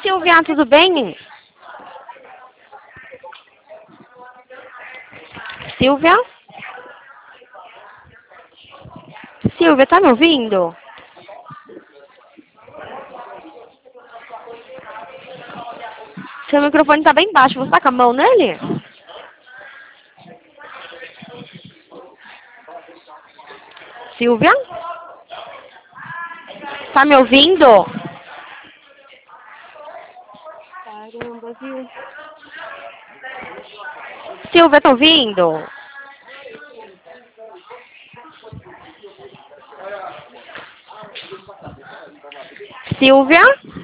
Silvia, tudo bem? Silvia? Silvia, tá me ouvindo? Seu microfone tá bem baixo, você tá com a mão nele? Silvia? Tá me ouvindo? Caramba, viu? Silvia, tá ouvindo? Silvia?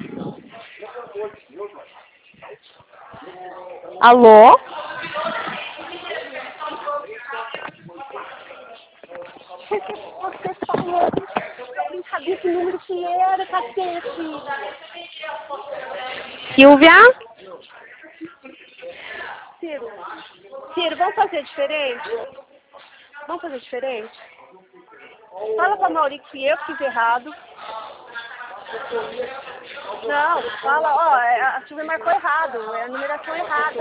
Alô? Você falou, eu nem sabia que número que era, cacete. Silvia? Ciro, vamos fazer diferente? Vamos fazer diferente? Fala pra Mauri que eu que fiz errado. Não, fala, ó, a Silvia marcou errado, é a numeração errada.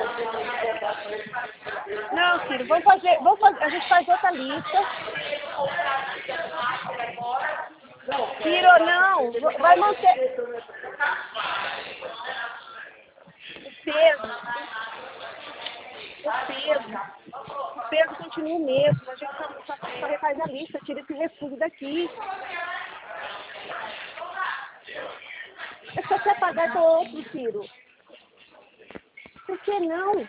Não, Ciro, vamos fazer, a gente faz outra lista. Ciro, não, vai manter o peso. O peso continua o mesmo, a gente só refaz a lista, tira esse refúgio daqui. É só você apagar com outro, Ciro. Por que não?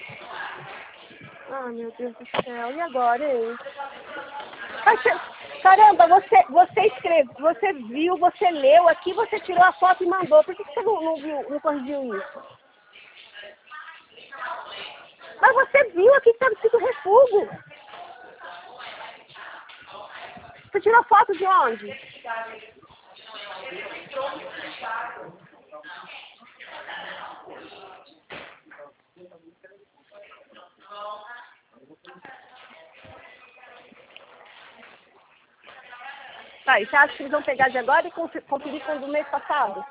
Ah, meu Deus do céu, e agora, hein? Caramba, você escreveu, você viu, você leu aqui, você tirou a foto e mandou. Por que você não viu, não corrigiu isso? Mas você viu aqui que estava escrito refúgio. Você tirou foto de onde? Tá, e você acha que eles vão pegar de agora e conferir com o do mês passado?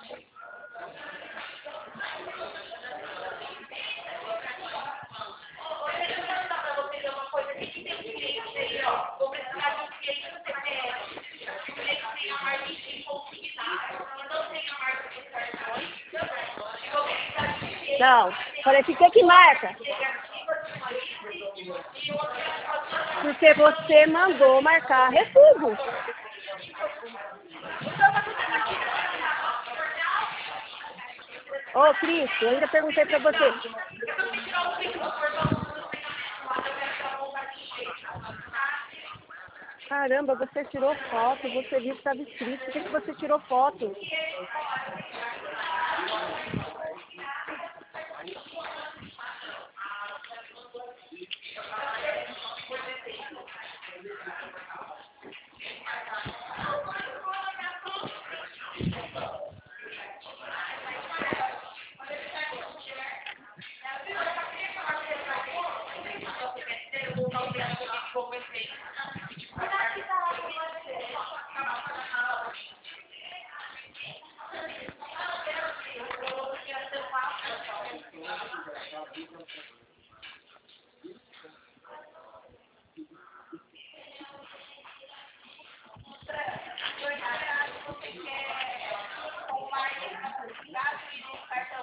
Não, falei assim, o que que marca? Porque você mandou marcar refúgio. Ô, Cris, eu ainda perguntei pra você. Caramba, você tirou foto, você viu que estava escrito. Por que você tirou foto?